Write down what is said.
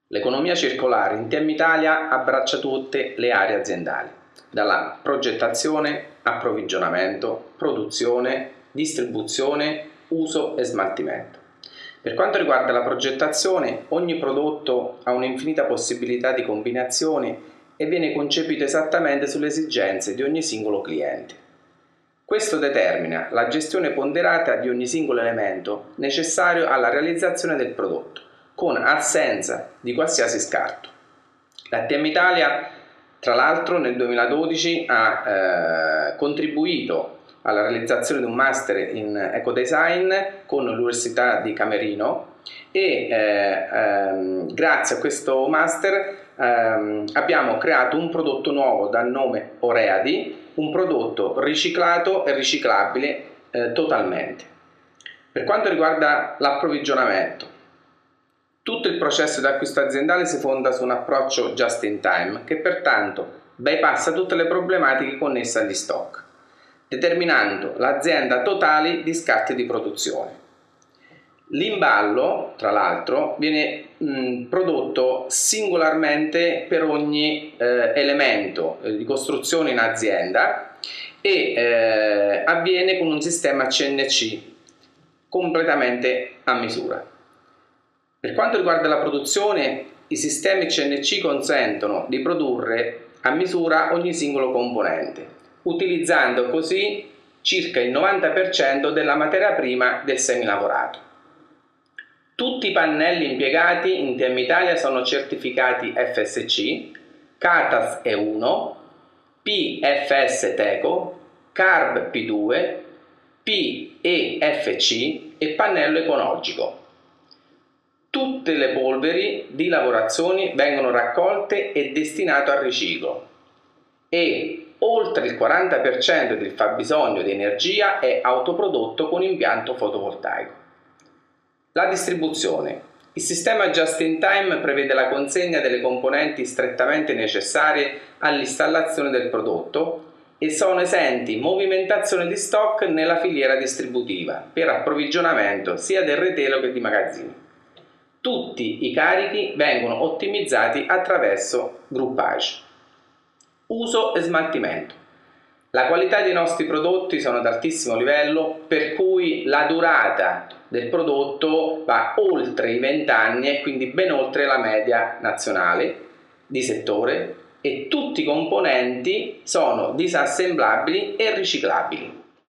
L'economia circolare in Team Italia abbraccia tutte le aree aziendali, dalla progettazione, approvvigionamento, produzione, distribuzione, uso e smaltimento. Per quanto riguarda la progettazione, ogni prodotto ha un'infinita possibilità di combinazioni e viene concepito esattamente sulle esigenze di ogni singolo cliente. Questo determina la gestione ponderata di ogni singolo elemento necessario alla realizzazione del prodotto, con assenza di qualsiasi scarto. La Team Italia, tra l'altro, nel 2012 ha contribuito alla realizzazione di un master in ecodesign con l'Università di Camerino e grazie a questo master abbiamo creato un prodotto nuovo dal nome Oreadi, un prodotto riciclato e riciclabile totalmente. Per quanto riguarda l'approvvigionamento, tutto il processo di acquisto aziendale si fonda su un approccio just in time che pertanto bypassa tutte le problematiche connesse agli stock, determinando l'azienda totale di scarti di produzione. L'imballo, tra l'altro, viene prodotto singolarmente per ogni elemento di costruzione in azienda e avviene con un sistema CNC completamente a misura. Per quanto riguarda la produzione, i sistemi CNC consentono di produrre a misura ogni singolo componente, utilizzando così circa il 90% della materia prima del semilavorato. Tutti i pannelli impiegati in Team Italia sono certificati FSC, CATAS E1, PFS Teco, CARB P2, PEFC e pannello ecologico. Tutte le polveri di lavorazioni vengono raccolte e destinate al riciclo e oltre il 40% del fabbisogno di energia è autoprodotto con impianto fotovoltaico. La distribuzione. Il sistema Just in Time prevede la consegna delle componenti strettamente necessarie all'installazione del prodotto e sono esenti movimentazione di stock nella filiera distributiva per approvvigionamento sia del retail che di magazzini. Tutti i carichi vengono ottimizzati attraverso groupage. Uso e smaltimento. La qualità dei nostri prodotti sono ad altissimo livello, per cui la durata del prodotto va oltre i 20 anni e quindi ben oltre la media nazionale di settore e tutti i componenti sono disassemblabili e riciclabili.